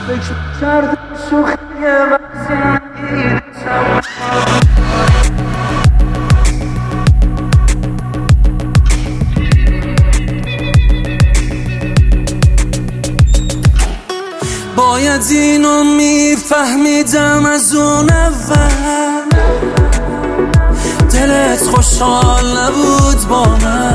فکر کردم شوخیه وقتی میگیدم. باید اینو میفهمیدم از اون اول، دلت خوشحال نبود با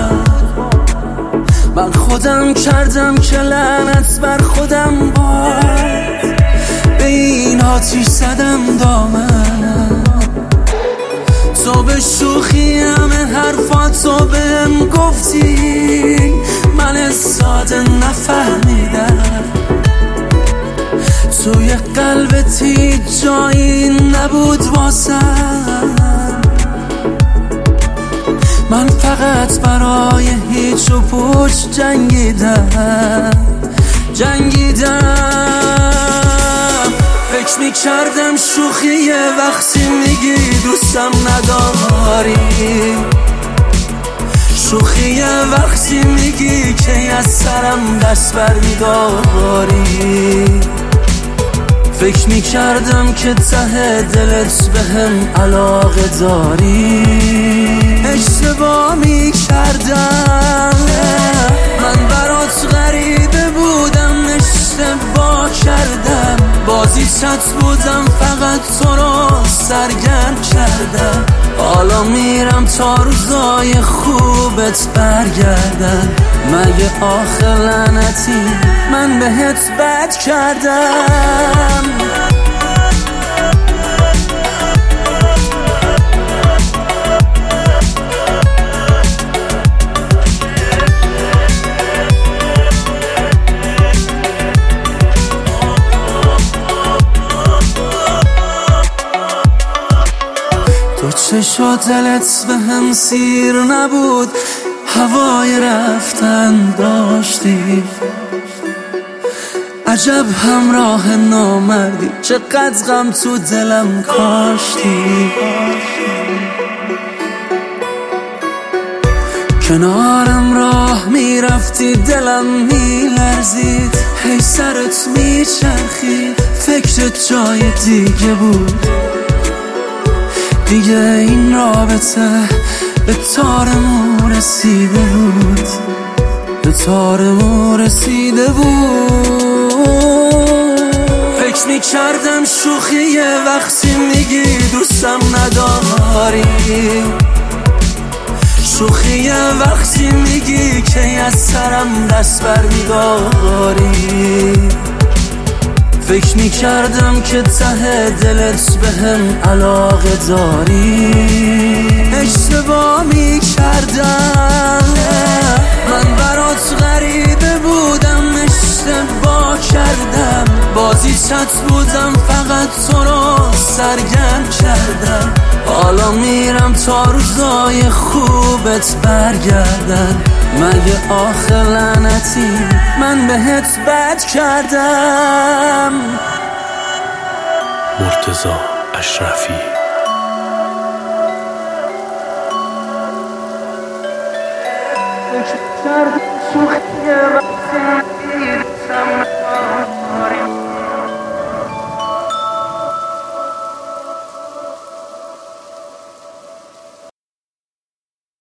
من خودم کردم که لعنت بر خودم باد، به این آتیش زدم دامنم. تو به شوخی همه حرفاتو بهم گفتی، من ساده نفهمیدم توی قلبت هیچ جایی نبود واسم. من فقط برای هیچ و پوچ جنگیدم. فکر میکردم شوخیه وقتی میگی دوستم نداری، شوخیه وقتی میگی که از سرم دست برمیداری. فکر میکردم که ته دلت بهم علاقه داری، اشتباه میکردم. من برات غریبه بودم، اشتباه کردم. بازیچت بودم، فقط تو رو سرگرم کردم. حالا میرم تا روزای خوبت برگردن. مگه آخه لعنتی من بهت بد کردم؟ تو چشا دلت به هم سیر نبود، هوای رفتن داشتی. عجب همراه نامردی، چقدر غم تو دلم کاشتی. کنارم راه میرفتی دلم میلرزید، هی سرت میچرخید، فکرت جای دیگه بود. دیگه این رابطه به تارمون رسیده بود، به تارمون رسیده بود. فکر میکردم شوخیه وقتی میگی دوستم نداری، شوخیه وقتی میگی که از سرم دست برمیداری. فکر میکردم که ته دلت بهم علاقه داری، اشتباه میکردم. من برات غریبه بودم، اشتباه کردم. بازیچت بودم، فقط تو رو سرگرم کردم. حالا میرم تا روزای خوبت برگردن. مگه آخه لعنتی من بهت بد کردم؟ مرتضی اشرفی. فکر کردم شوخیه وقتی